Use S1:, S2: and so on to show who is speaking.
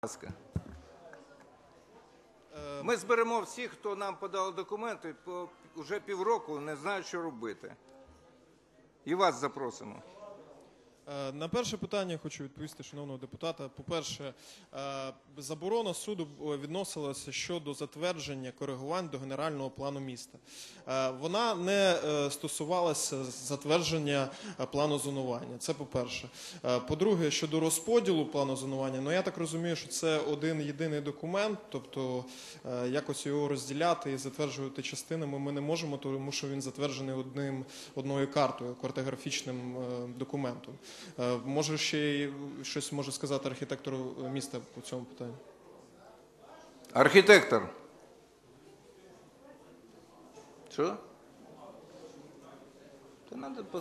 S1: ласка. Ми зберемо всіх, хто нам подали документи, вже півроку не знають, що робити. І вас запросимо.
S2: На перше питання хочу відповісти шановного депутата. По-перше, заборона суду відносилася щодо затвердження коригувань до генерального плану міста. Вона не стосувалася затвердження плану зонування. Це по-перше. По-друге, щодо розподілу плану зонування, я так розумію, що це один єдиний документ, тобто якось його розділяти і затверджувати частинами ми не можемо, тому що він затверджений одною картою, картографічним документом. Може ще щось може сказати архітектору міста по цьому питанню?
S1: Архітектор. Що? Та надо